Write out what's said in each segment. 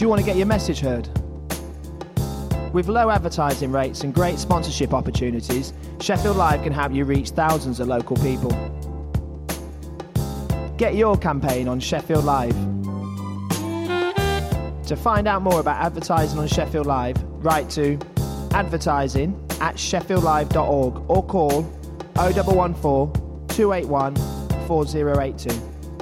you want to get your message heard? With low advertising rates and great sponsorship opportunities, Sheffield Live can help you reach thousands of local people. Get your campaign on Sheffield Live. To find out more about advertising on Sheffield Live, write to advertising@sheffieldlive.org or call 0114 281 4082.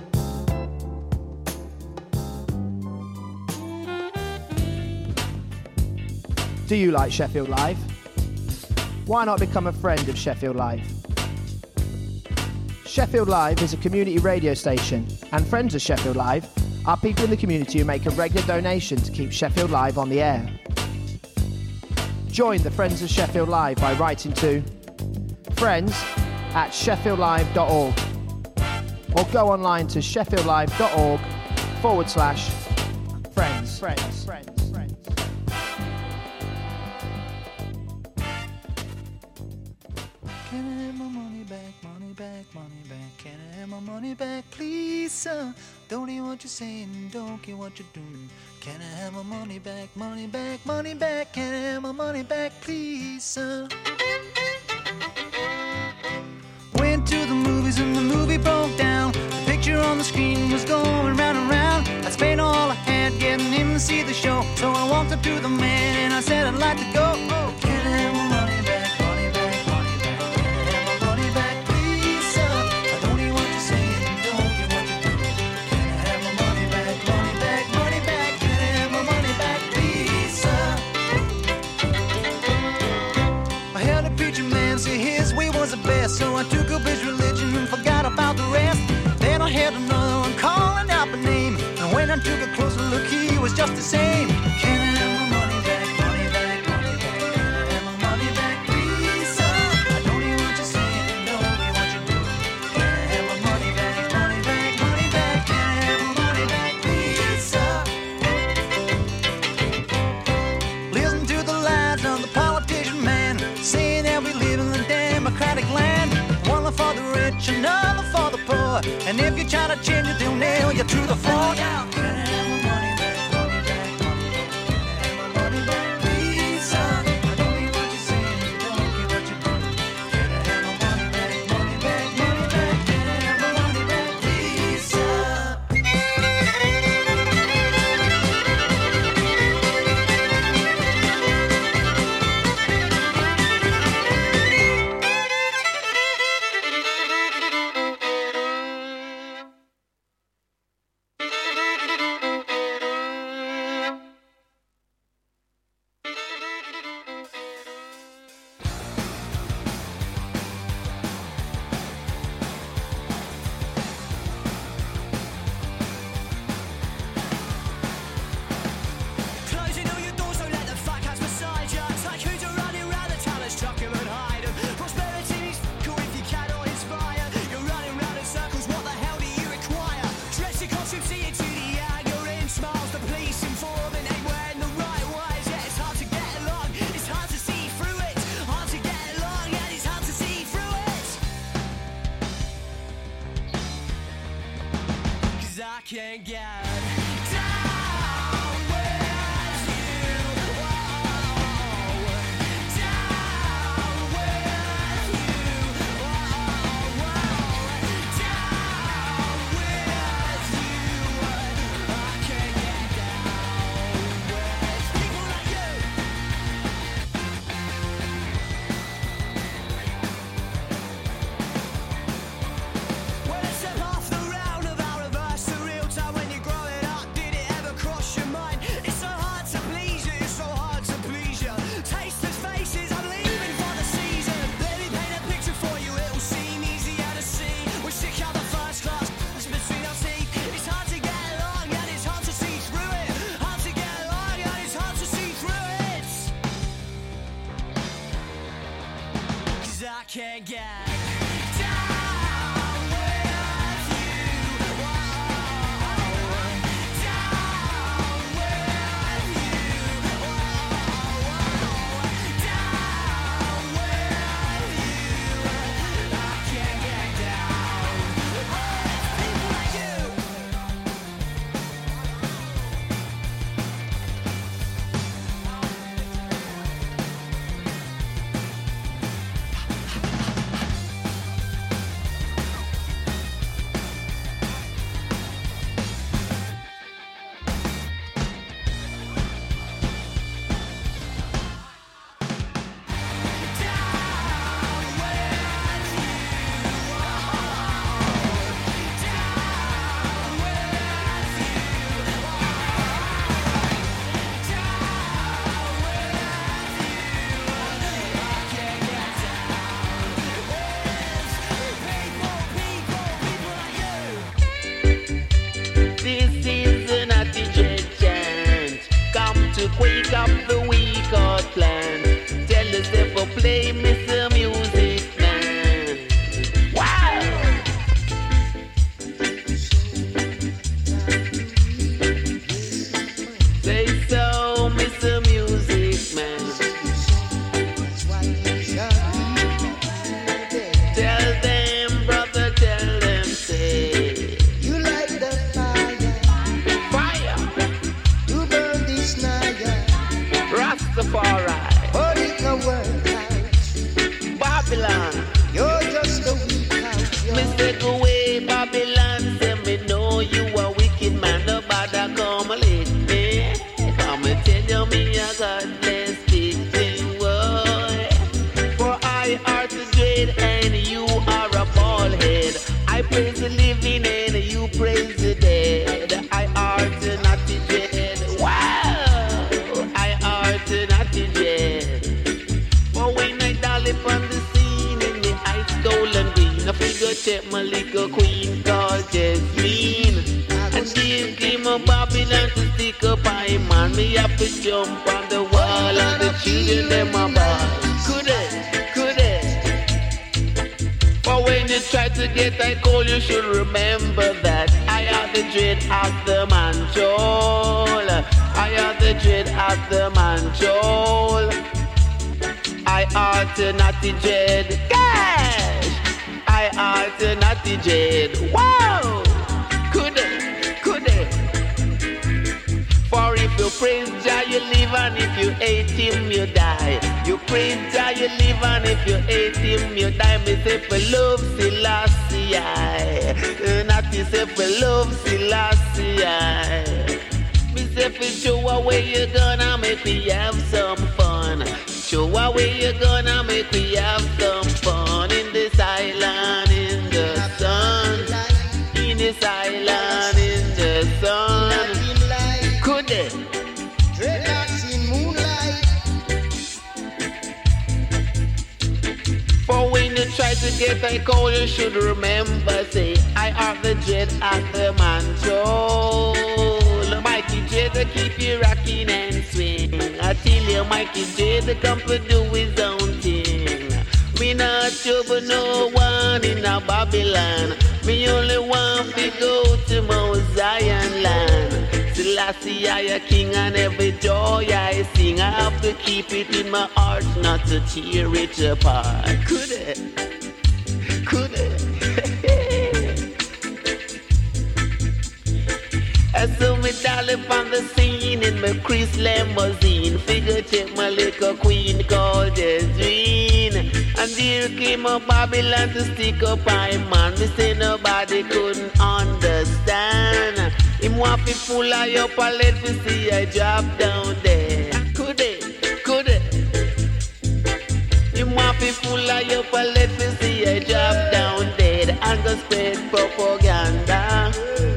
Do you like Sheffield Live? Why not become a friend of Sheffield Live? Sheffield Live is a community radio station, and friends of Sheffield Live are people in the community who make a regular donation to keep Sheffield Live on the air. Join the Friends of Sheffield Live by writing to friends@sheffieldlive.org or go online to sheffieldlive.org/friends. Can I have my money back, money back, money back? Can I have my money back, please, sir? Don't hear what you're saying, don't care what you're doing. Can I have my money back, money back, money back? Can I have my money back, please, sir? Went to the movies and the movie broke down. The picture on the screen was going round and round. I spent all I had getting in to see the show. So I walked up to the man and I said I'd like to go. Oh, can I have my money back? So I took up his religion and forgot about the rest. Then I had another one calling out my name, and when I took a closer look, he was just the same. Can I have my money back, money back, money back? Can I have my money back, please, sir? I don't hear what you're saying, don't hear what you're doing. Can I have my money back, money back, money back? Can I have my money back, please, sir? Listen to the lies of the politician man, saying that we live in the democratic land. One for the rich, another for the poor. And if you try to change it, they'll nail you to the floor. Now, can I have my money back, money back, money back? Can I have my money back, please, sir? I don't hear what you're saying, don't hear what you're doing. Can I have my money back, money back, money back? Can I have my money back, please, sir? Can't get praise the living and you praise the dead. I art not the dead. Wow, I art not the dead. For when I dial upon the scene in the ice golden green, I figure check my little queen called Jasmine. And this game of Babylon to stick up I man, me have to jump on the wall and the children them my boss. Could it? But when you try to get that call, you should remember that I have the dread of the manchol. I have the dread of the manchol. I ought to not the dread. Cash! I ought to not the dread. Wow! Could it? For if you praise Jah, you live, and if you hate him, you die. You praise Jah, you live, and if you hate him, you die. Me say for love Selassie, not to say for love Selassie. Me say for show away you gonna make me have some fun. Show away you gonna make me have some fun in this island in the sun. In this island in the sun. Could it? Dreadlocks in moonlight. For when you try to get a call, you should remember, say, I are the dread of the manchol. Mikey J to keep you rocking and swing. I tell you, Mikey J to come to do his own thing. Me not trouble no one in a Babylon. Me only want to go to Mount Zion land. Selassie, I a king, and every joy I sing, I have to keep it in my heart, not to tear it apart. Could it? I saw me darling on the scene in my Chris limousine. Figure check my little queen called Jasmine. And here came a Babylon to stick up my man. Me say nobody couldn't understand. Him want to full of your palette to see I drop down there. Could it? Him want to full of your palette to see I drop down there. And go spread propaganda.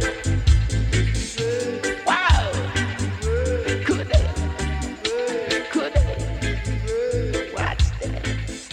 Wow! Could it? Watch that.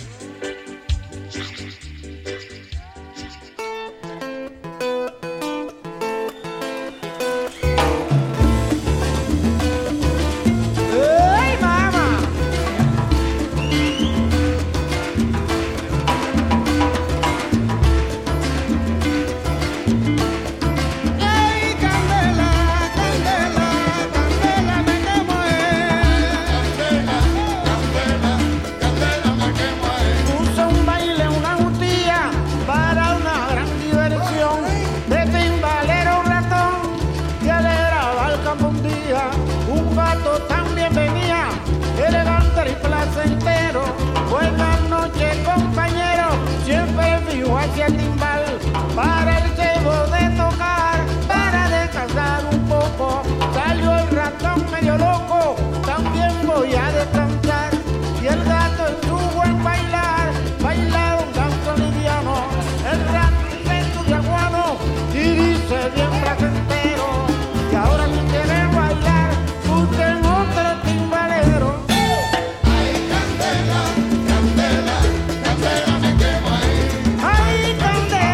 Para el llevo de tocar, para descansar un poco. Salió el ratón medio loco, también voy a descansar. Y el gato estuvo en bailar, bailaron tanto liviano. El rato se estudia guano y dice bien placentero. Y ahora si quieren bailar, busquen otro timbalero. Ay, candela, candela, candela me quemo ahí. Ay, candela.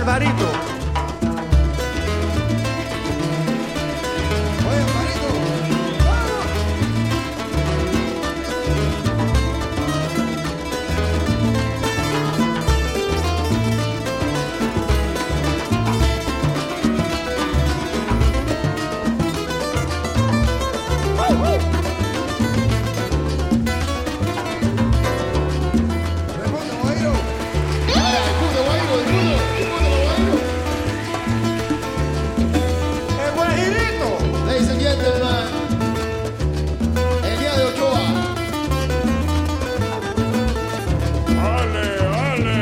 Alvarito. Oye, Alvarito. Raimundo Guairo. Para, el puto Guairo, el puto Guairo. El Guajirito. Ladies and gentlemen, el día de Ochoa. Ale, ale.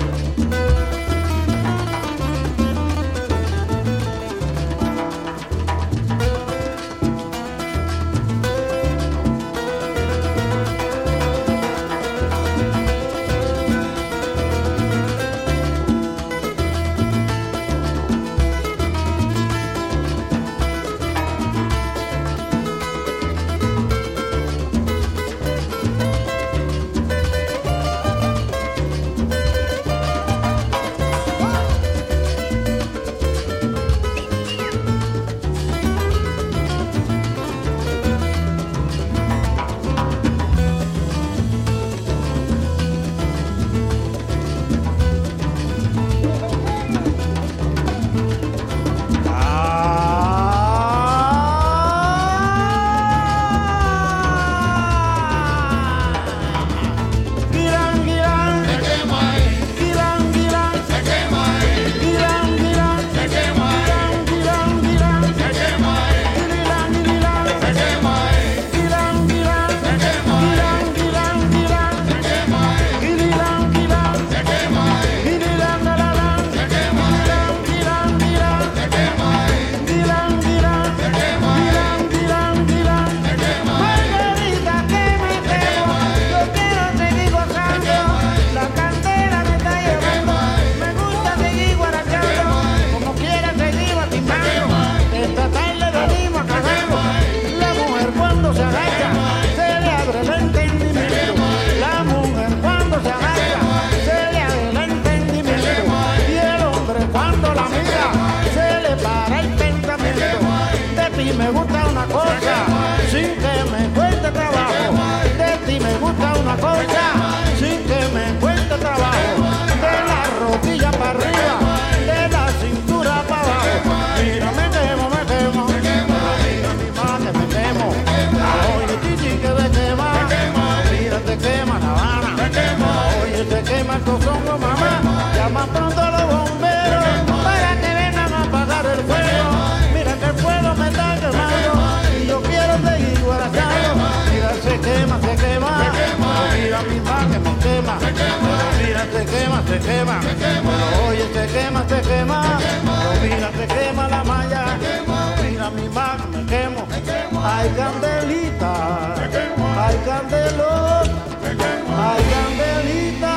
Me gusta una cosa sin que me cueste trabajo. De ti me gusta una cosa sin que me cueste trabajo. De la rodilla para arriba, de la cintura para abajo. Mira, me quemo, mira mi madre, me quemo. Oye, chichi, que me quema. Mira, te quema La Habana. Oye, te quema el cozongo, mamá. Llama pronto a los bomberos para que vengan a apagar el fuego. Mira que el fuego me está quemando y yo quiero seguir guardando. Mira, se quema. Mira mi madre que me quema. Mira, se quema. Oye, se quema. Mira, se quema la malla. Mira mi madre me quemo. Ay, candelita. Ay, candelota. Ay, candelita.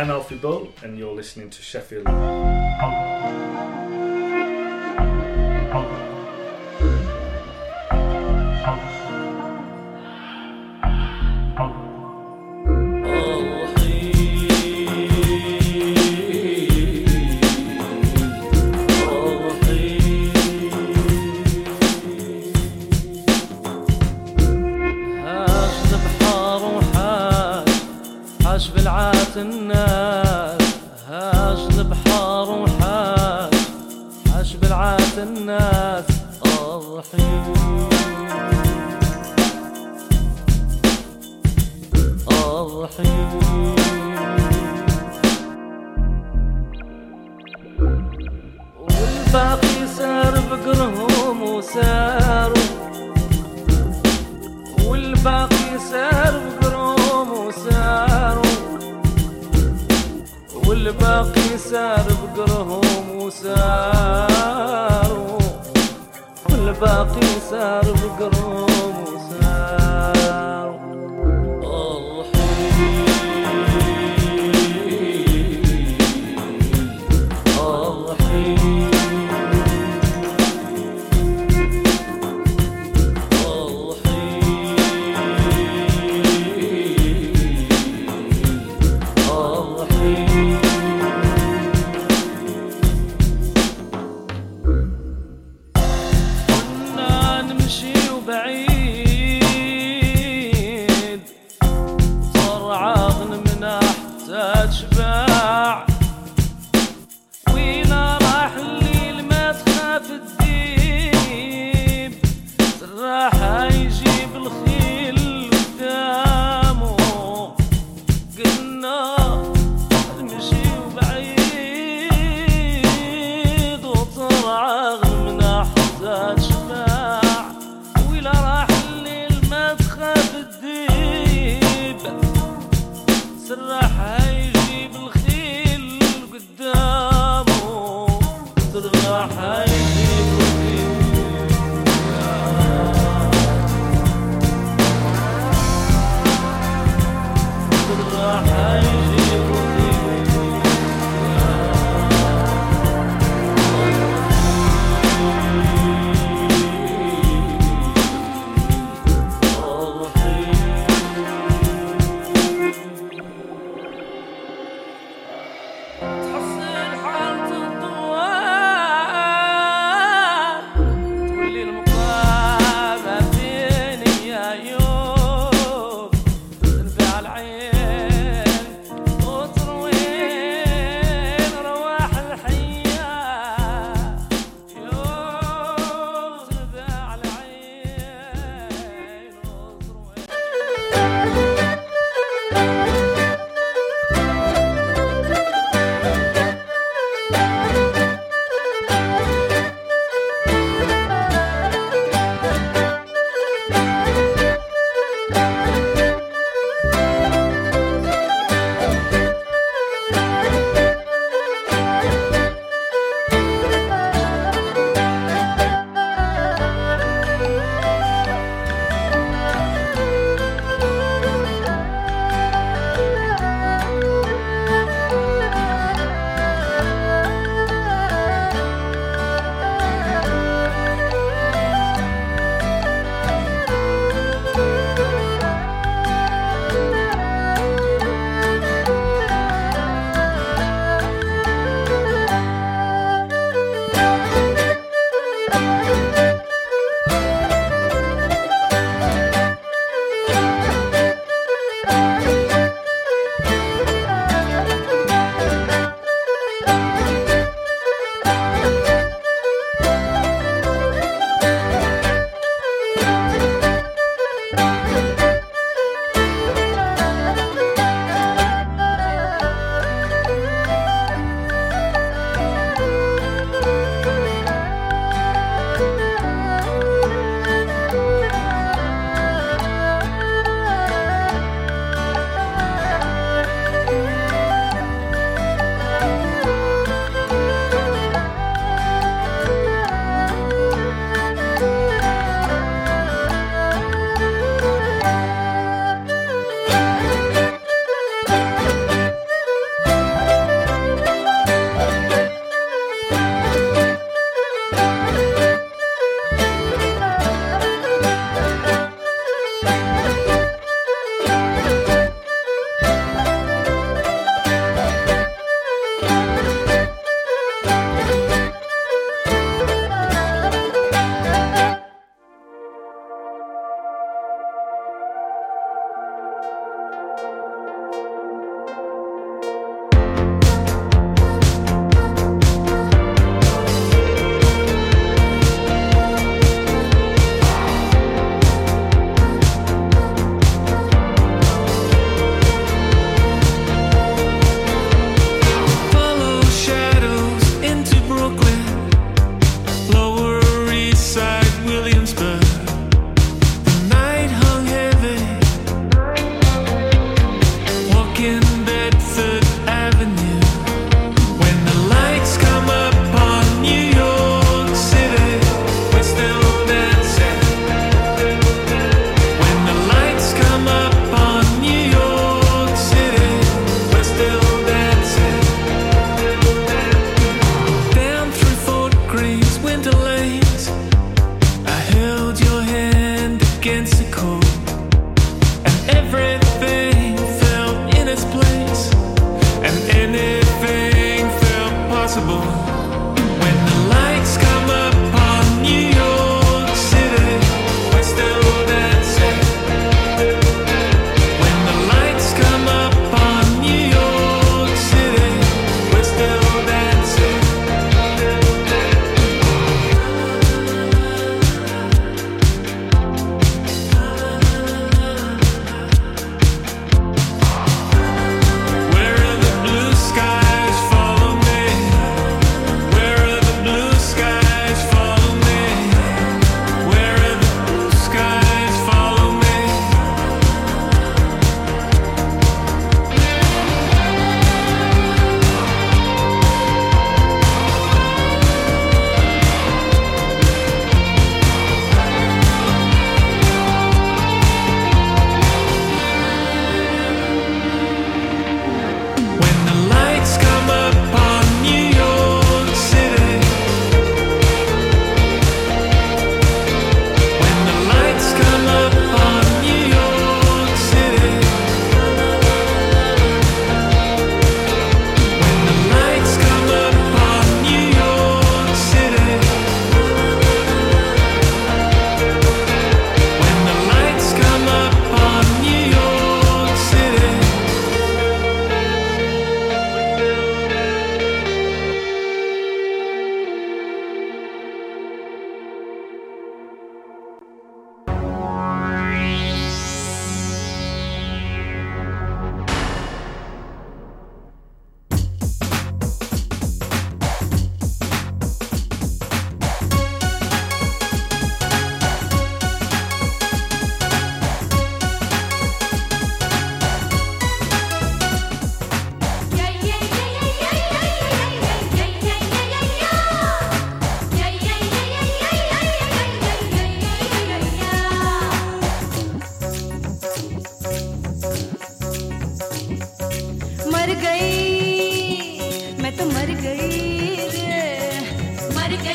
I'm Alfie Bull, and you're listening to Sheffield. الناس هاج البحر وحاج عاش بالعات الناس الرحيم الرحيم والباقي سار بقرهم وساروا والباقي سار بقرهم وساروا والباقي سار بقرهم وساروا والباقي سار بقرهم وساروا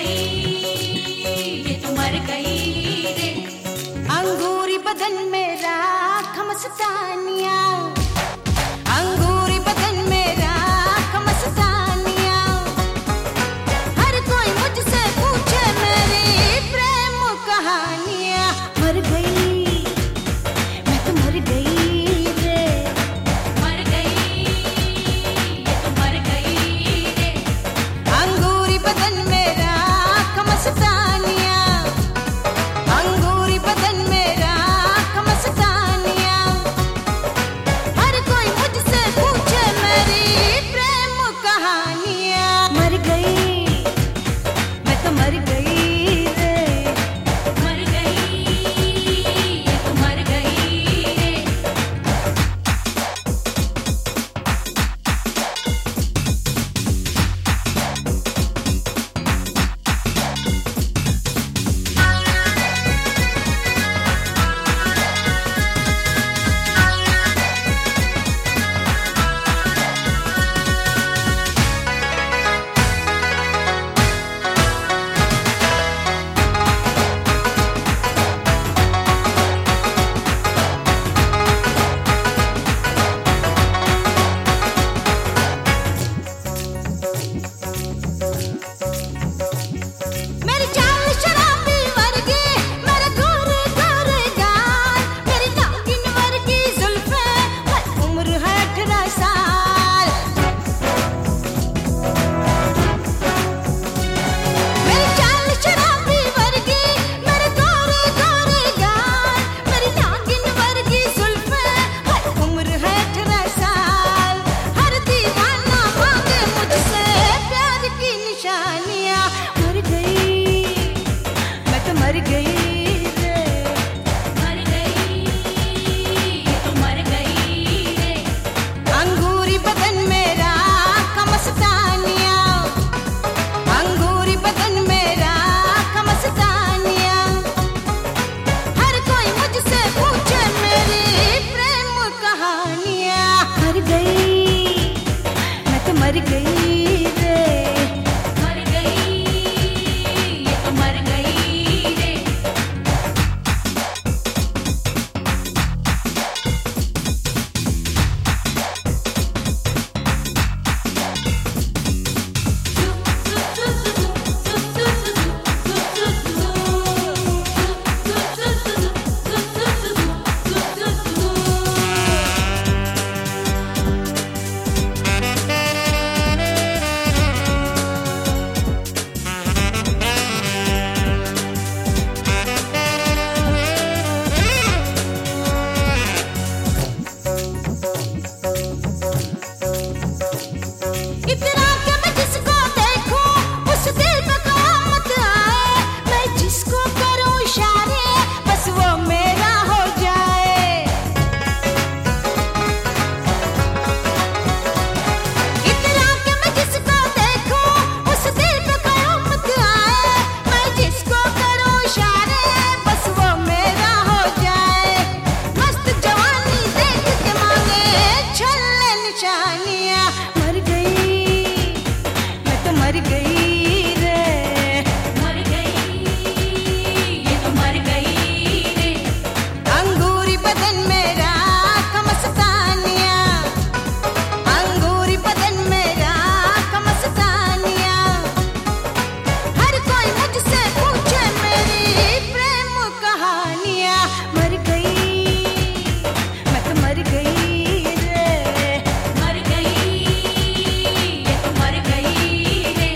ये तो मर गई रे। अंगूरी बदन मेरा खमस्तानिया, अंगूरी बदन मेरा खमस्तानिया। हर कोई मुझसे पूछे मेरी प्रेम कहानियां। मर गई मैं तो मर गई रे, मर गई ये तो मर गई रे। अंगूरी बदन मेरा खमस्तानिया, अंगूरी बदन मेरा खमस्तानिया। हर कोई मुझसे पूछे मेरी प्रेम कहानियां। मर गई मैं तो मर गई रे, मर गई ये तो मर गई रे। मेरी चाल शराबी वर्गी, मेरे गोरे गोरे गाल, मेरी नागिन वर्गी जुल्फें, हर उम्र है 18 साल। मेरी चाल शराबी वर्गी, मेरे गोरे गोरे गाल, मेरी नागिन वर्गी जुल्फें, हर उम्र है 18 साल। हर दीवाना मांगे मुझसे प्यार की निशानियां। मर गई मैं तो मर गई रे, मर गई ये तो मर गई रे। अंगूरी बदन मेरा खमस्तानिया, अंगूरी बदन मेरा खमस्तानिया। हर कोई मुझसे पूछे मेरी प्रेम कहानियां। मर गई मैं तो मर गई रे, मर गई ये तो मर गई रे। इतना कि मैं जिसको देखूं उस दिल पे क़यामत आए। मैं जिसको करूं इशारे बस वो मेरा हो जाए। इतना कि मैं जिसको देखूं उस दिल पे क़यामत आए। मैं जिसको करूं इशारे बस वो मेरा हो जाए। मस्त जवानी देख के मांगे छल्ले निशानियां। मर गई मैं तो मर गई रे, मर गई ये तो मर गई रे। अंगूरी बदन मेरा खमस्तानिया, अंगूरी बदन मेरा खमस्तानिया। हर कोई मुझसे पूछे मेरी प्रेम कहानियां। मर गई मैं तो मर गई रे, मर गई ये तो मर गई रे।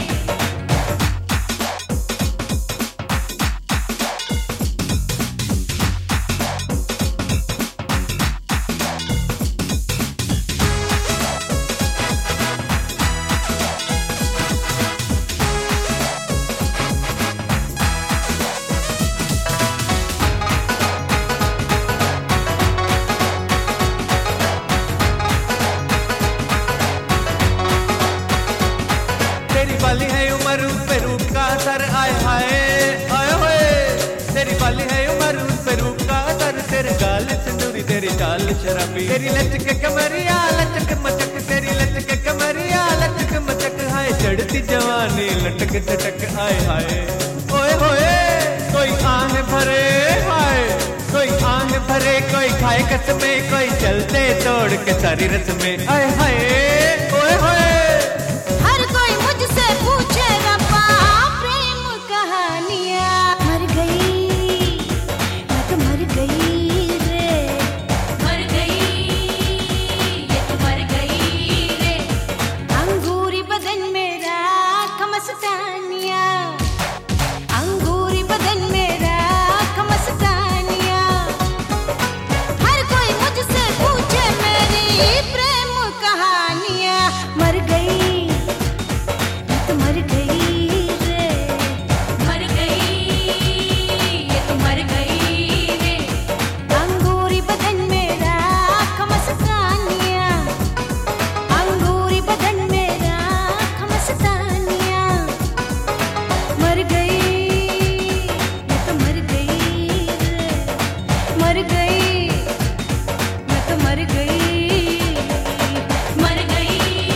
तेरी वाली है उम्र उस पे रूप का असर आए हाय आए होए। तेरी वाली है उम्र उस पे रूप का असर, तेरे गाल सिंदूरी तेरी चाल शराबी, तेरी लचक कमरिया लचक मचक, तेरी लचक कमरिया लचक मचक। हाय चढ़ती तेरी जवानी लटक झटक आए हाय ओए होए कोई आंग भरे हाय कोई आंग भरे कोई खाए कसमें कोई चलते तोड़ के सारी रस्में आए हाय ओए होए हर कोई मुझसे पूछे रब्बा प्रेम कहानियां मर गई मैं तो मर गई रे मर गई ये तो मर गई रे अंगूरी बदन मेरा खमस्तानिया अंगूरी बदन मेरा खमस्तानिया हर कोई मुझसे पूछे मेरी प्रेम कहानियां मर गई मैं तो मर गई रे मर गई ये तो मर गई रे अंगूरी बदन मेरा खमस्तानिया अंगूरी बदन मेरा खमस्तानिया मर गई मैं तो मर गई रे मर गई मैं तो मर गई मर गई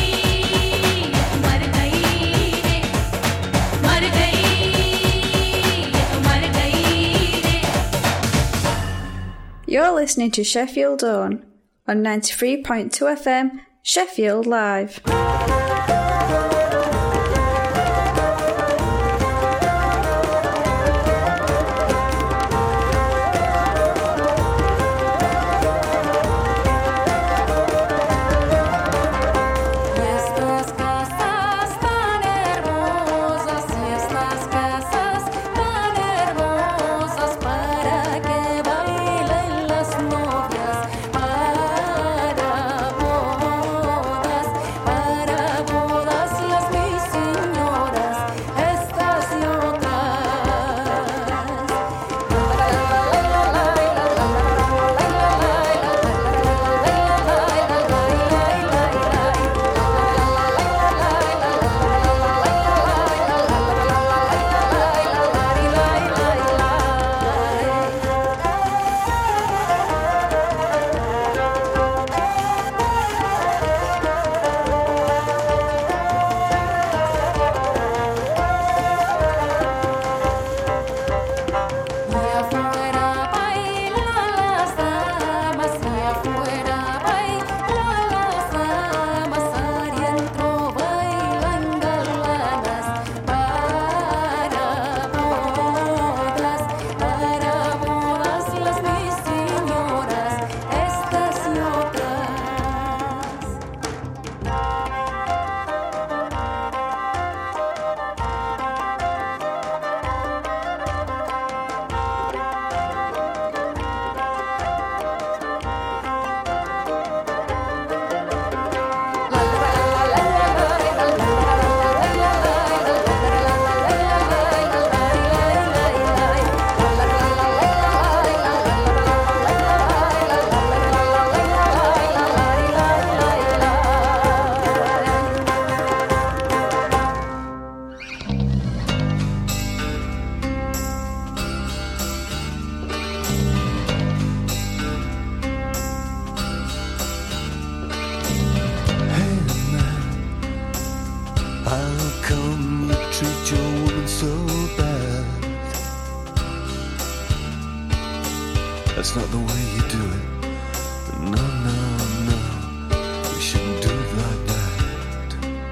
मर गई रे मर गई तो मर गई रे You're listening to Sheffield On 93.2 FM, Sheffield Live. Estas casas tan hermosas y estas casas tan hermosas para que bailen las novias para bodas las mis señoras estas y Y afuera bailan las damas, y afuera bailan las damas, adentro bailan galanas para bodas las mis señoras, estas y otras. How come you treat your woman so bad? That's not the way you do it. No, no, no. You shouldn't do it like that.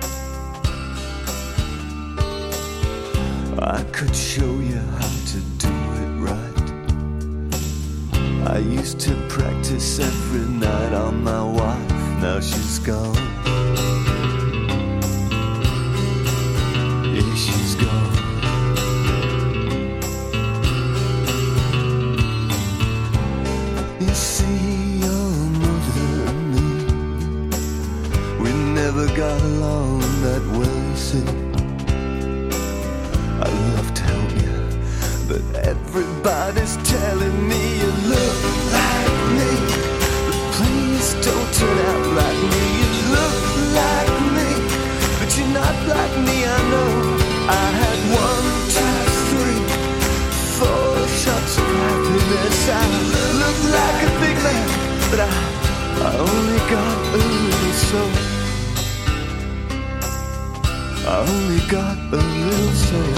I could show you how to do it right. I used to practice every night on my wife. Now she's gone. Yeah, she's gone. You see, your mother and me, we never got along that well, you see. I'd love to help you, but everybody's telling me you look like me. But please don't turn out like me. You look like me, but you're not like me, I know. I had 1, 2, 3, 4 shots of happiness. I look like a big man, but I only got a little soul. I only got a little soul.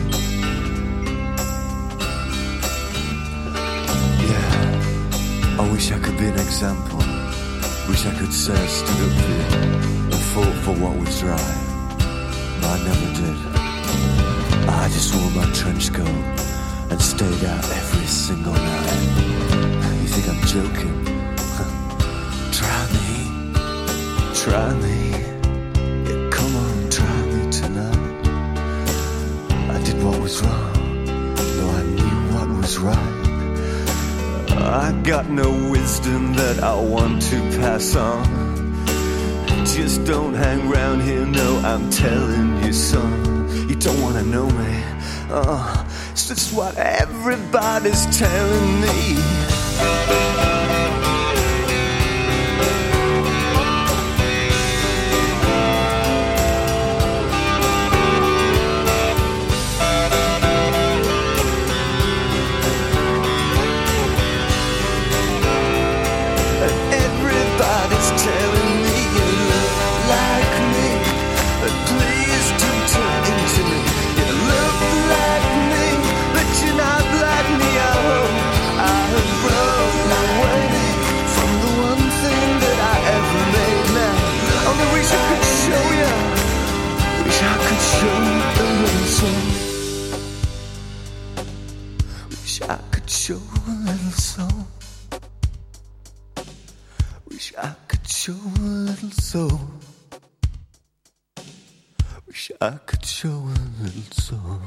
Yeah, I wish I could be an example. Wish I could say I stood up here and fought for what was right. But I never did. I just wore my trench coat and stayed out every single night. You think I'm joking? Try me. Try me. Yeah, come on, try me tonight. I did what was wrong, though I knew what was right. I got no wisdom that I want to pass on. Just don't hang round here, no, I'm telling you, son. You don't wanna know me, it's just what everybody's telling me. Wish I could show a little soul. Wish I could show a little soul. Wish I could show a little soul.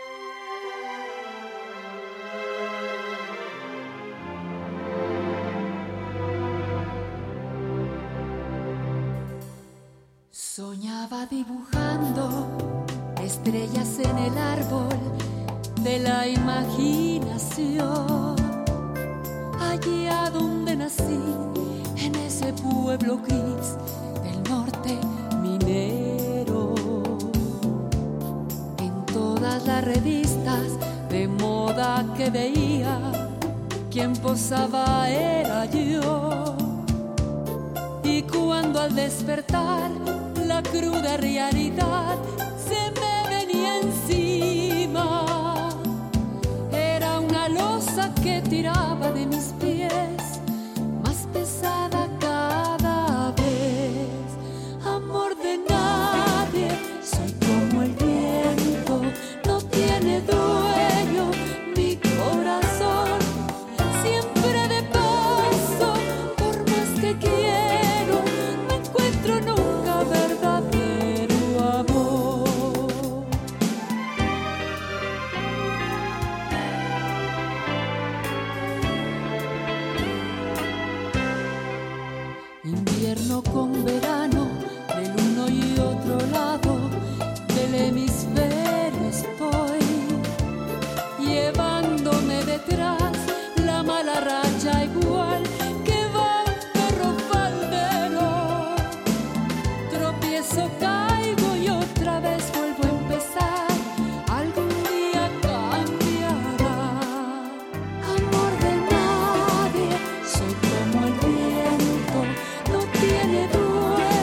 Soñaba dibujando estrellas en el árbol de la imaginación, allí a donde nací, en ese pueblo gris del norte minero. En todas las revistas de moda que veía, quien posaba era yo. Y cuando al despertar la cruda realidad se me venía encima, era una losa que tiraba de mis pies, más pesada cada vez. Amor de nadie, soy como el viento, no tiene dueño mi corazón, siempre de paso, por más que quiero, no encuentro nunca verdadero amor. Invierno con verano, del uno y otro lado del hemisferio estoy, llevándome detrás la mala racha igual que va un perro faldero. Tropiezo, caigo y otra vez vuelvo a empezar, algún día cambiará. Amor de nadie, soy como el viento, no tiene dueño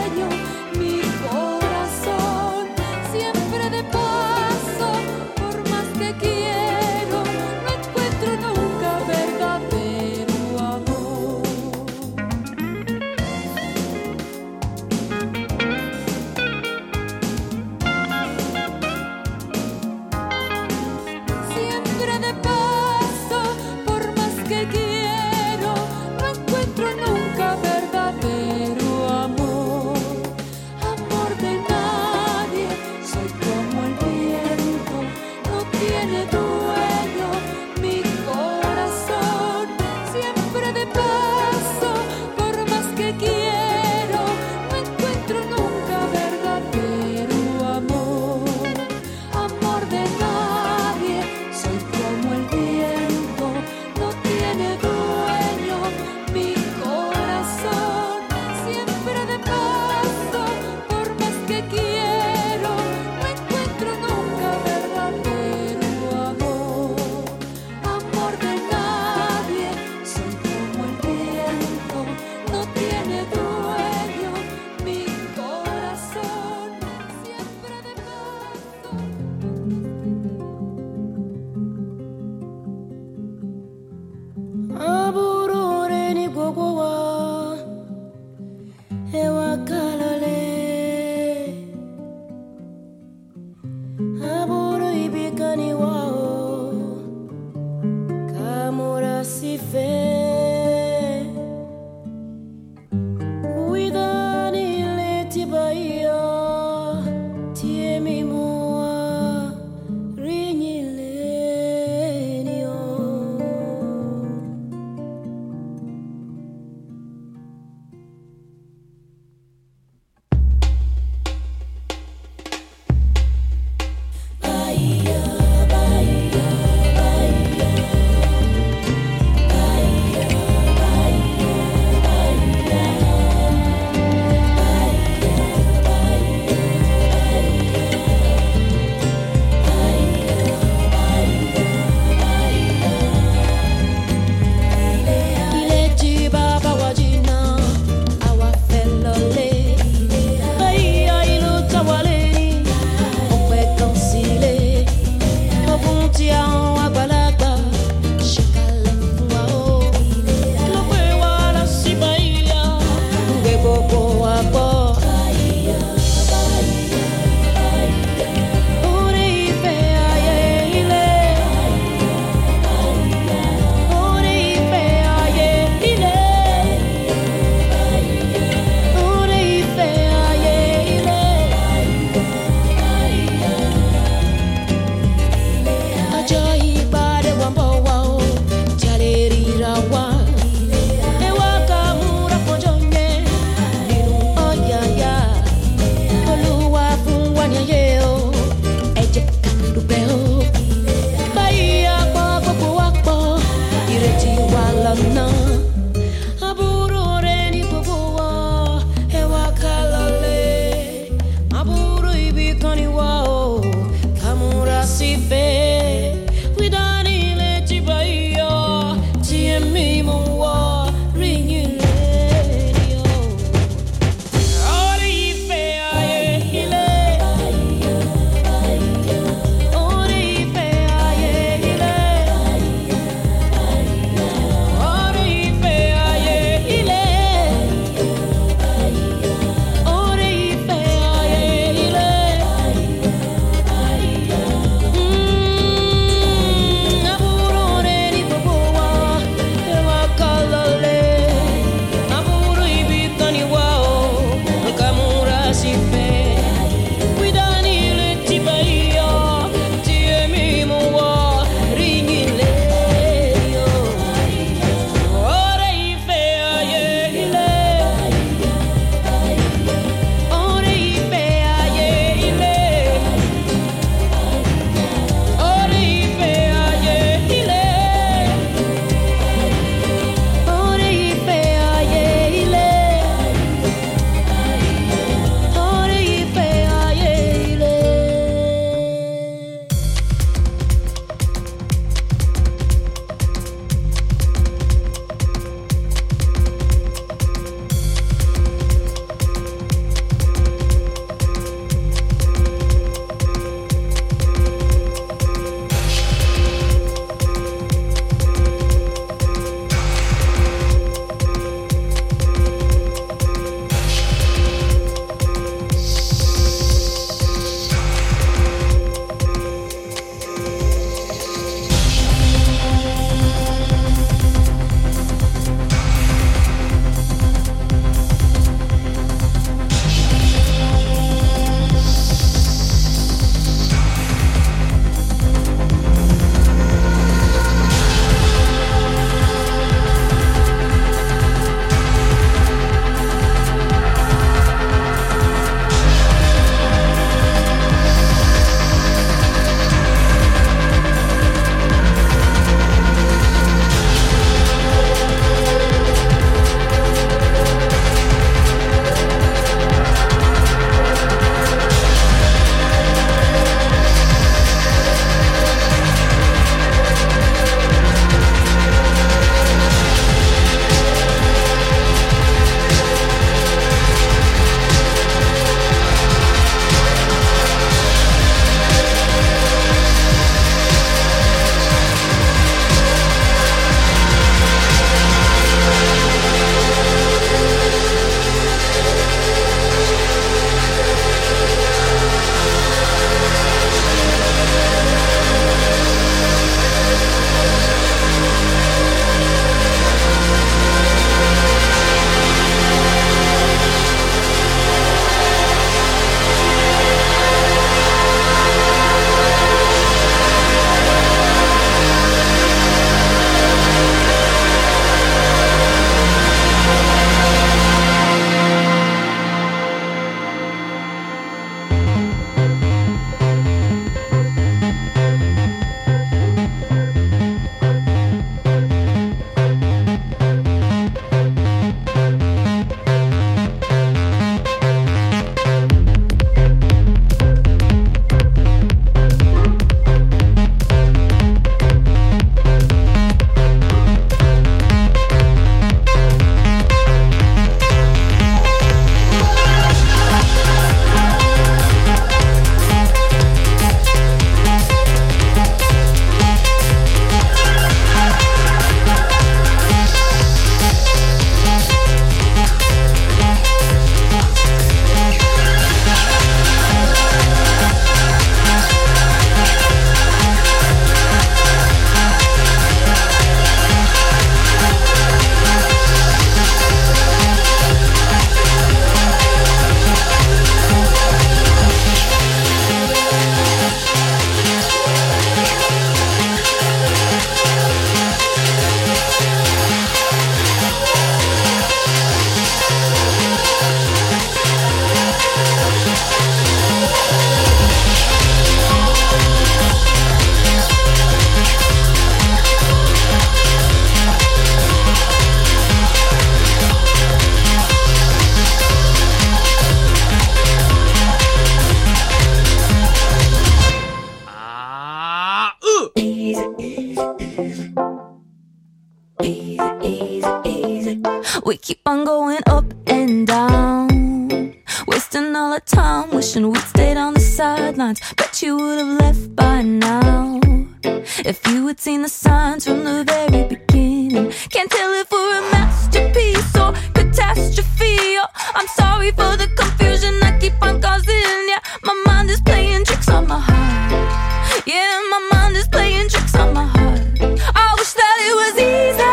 Easy, easy, easy. We keep on going up and down, wasting all our time, wishing we'd stayed on the sidelines. Bet you would have left by now if you had seen the signs from the very beginning. Can't tell if we're a masterpiece or catastrophe. Oh, I'm sorry for the confusion I keep on causing. Yeah, my mind is playing tricks on my heart. Yeah, my mind is playing tricks on my heart. I wish that it was easy.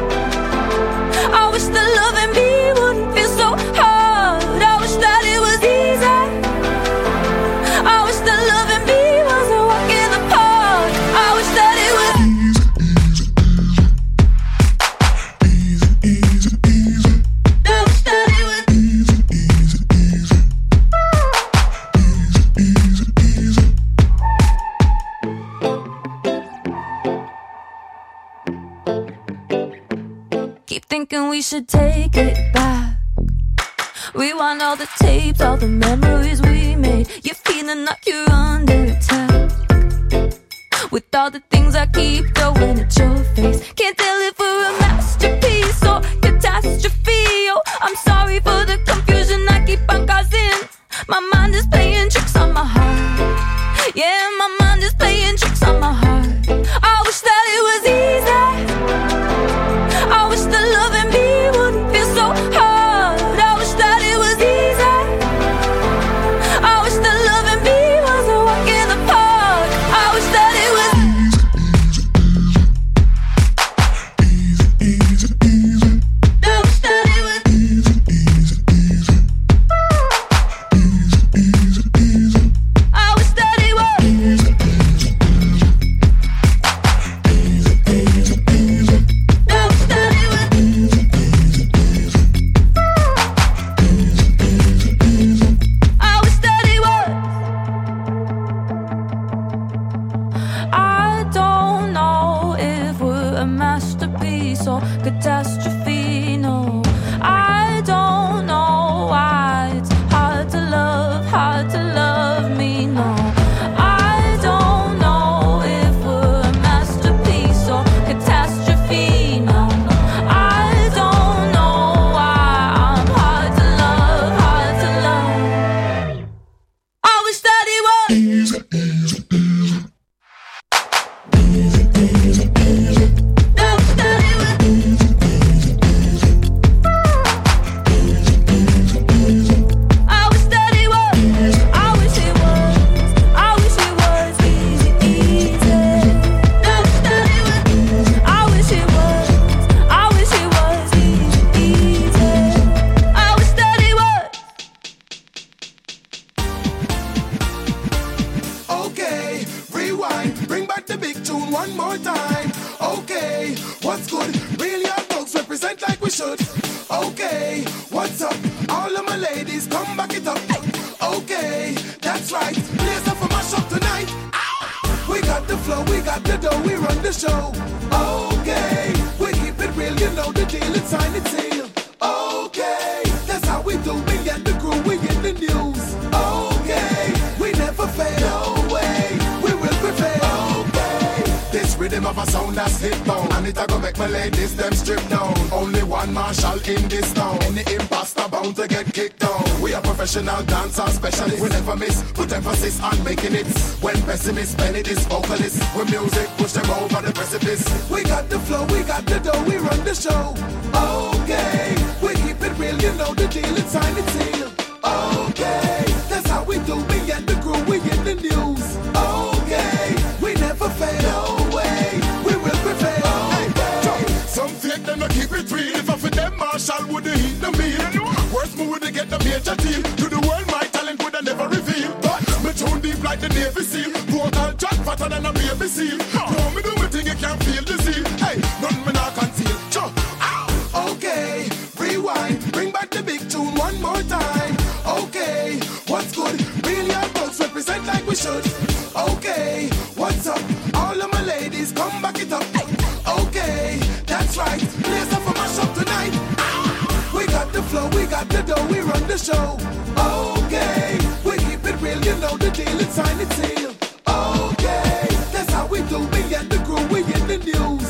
I wish that loving me wouldn't feel so hard. I wish that it was easy. I wish that loving me was a walk in the park. I wish that it was easy, easy, easy. I wish that it was easy, easy, easy. Easy, easy, easy. Keep thinking we should take it back. Rewind all the tapes, all the memories we made. You're feeling like you're under attack, with all the things I keep throwing at your face. Can't tell if we're a masterpiece or catastrophe. Oh, I'm sorry for the confusion I keep on causing. My mind is playing tricks on my heart. Yeah, my mind is playing tricks on my heart. I wish that it was easy. I wish that loving me wouldn't feel so hard. I wish that it was easy. I wish that loving me was a walk in the park. I wish that it was easy, easy, easy. I wish that it was easy, easy, easy. Easy, easy, easy. I wish that it was easy, easy, easy. Easy, easy, easy. I wish that it was easy, easy, easy. Easy, easy, easy. I wish that it was. I don't know if we're a masterpiece or catastrophe, no. I don't know why it's hard to love me, no. I don't know if we're a masterpiece or catastrophe, no. I don't know why I'm hard to love. I wish that it was easy, easy, easy. Easy, easy, easy. I wish that it was easy, easy, easy. Easy, easy, easy. I wish that it was easy. I wish it was. I wish it was easy, easy. I wish that it was easy. I wish it was. I wish it was easy, easy. I wish that it was. Okay, rewind, bring back the big tune one more time. Okay, what's good? Real young folks represent like we should. Okay, what's up? All of my ladies, come back it up. Okay, that's right. Blaze up for mash up tonight. We got the flow, we got the dough, we run the show. Okay, we keep it real, you know the deal, it's signed, it's sealed. Okay, that's how we do, we get the crew, we get the news. Okay, we never fail, no way, we will prevail. Okay, this rhythm of a sound that's hit down, and it a go make my ladies them strip down. Only one Marshall in this town, any imposter bound to get kicked down. We are professional dancer specialists, we never miss, put emphasis on making it. When pessimists penny this vocalist, with music push them over the precipice. We got the flow, we got the dough, we run the show. Okay, we keep it real, you know the deal, it's signed, it's sealed. Okay, that's how we do, we get the crew, we get the news. Okay, we never fail, no way, we will prevail. Okay. Some fake them to keep it real, if I for them Marshall would eat the meal. Worst move would get the major deal, to the world my talent would have never reveal. But me tune deep like the Navy SEAL, portal jack fatter than a baby seal. No, me do me thing you can't feel the seal. Hey, none me not conceal. Okay, rewind, bring back the big tune one more time. Okay, what's good? Real young folks represent like we should. Okay, what's up? All of my ladies, come back it up. Okay, that's right. Blaze up for mash up tonight. We got the flow, we got the dough, we run the show. Okay, we keep it real, you know the deal, it's signed, it's sealed. Okay, that's how we do, we get the crew, we get the news.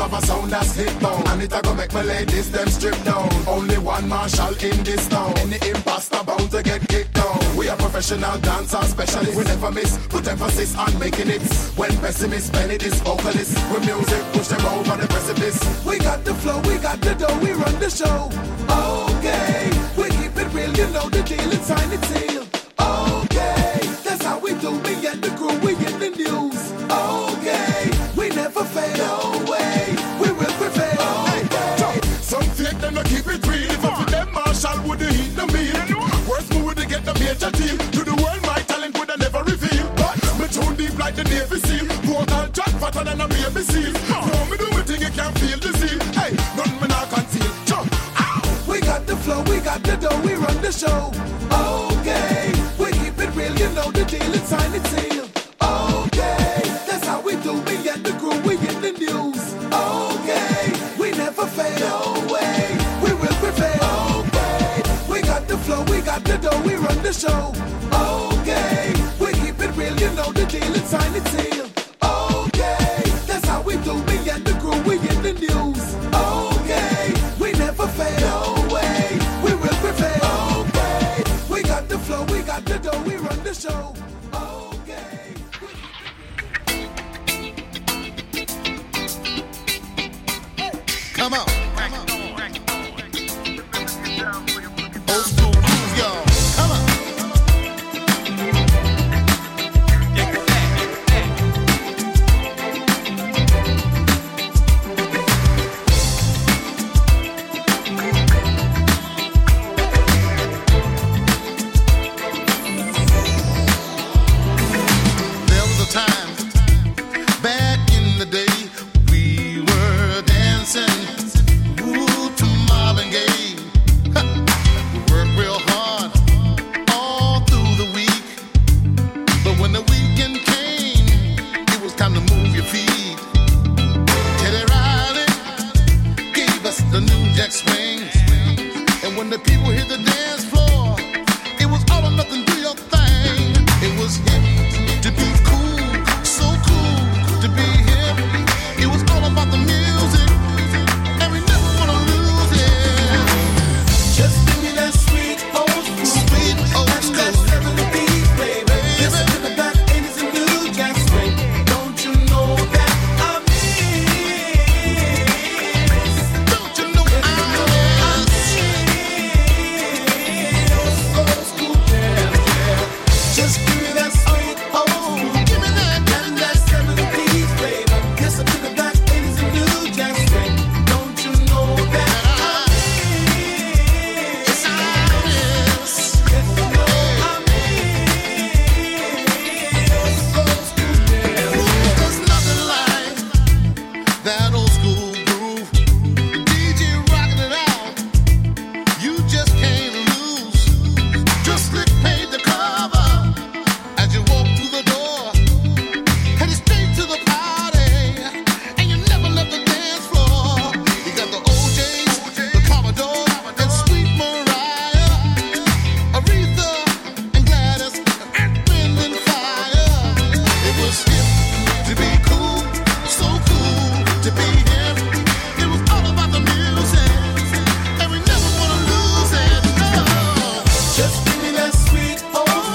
have a sound that's hit down, and it a go make my ladies them strip down. Only one Marshall in this town. Any imposter bound to get kicked down. We are professional dancer specialists. We never miss, put emphasis on making it. When pessimists penny this vocalist, with music push them over the precipice. We got the flow, we got the dough, we run the show. Okay, we keep it real, you know the deal, it's sign it seal. Okay, that's how we do. Me and the crew, we in the news. Okay, we never fail. No way, we will prevail. Okay, some fake them to keep it real. If I them Marshall would eat the meal. Worst move would get the major deal. To the world, my talent would have never reveal. But me too deep like the Navy SEAL. Portal jack fatter than a baby seal. No, me do a thing you can't feel the seal. Hey, none me not conceal. We got the flow, we got the dough, we run the show. Okay, we keep it real, you know the deal, it's sign it seal. Okay, that's how we do. Me and the crew, we in the news. Okay, we never fail. No way, we will prevail. Okay, we got the flow, we got the dough, we run the show. Okay, we keep it real, you know the deal, it's sign it seal. Okay, that's how we do. Me and the crew, we in the news. Okay, we never fail. No way, we will prevail. Okay, we got the flow, we got the dough, we run the show.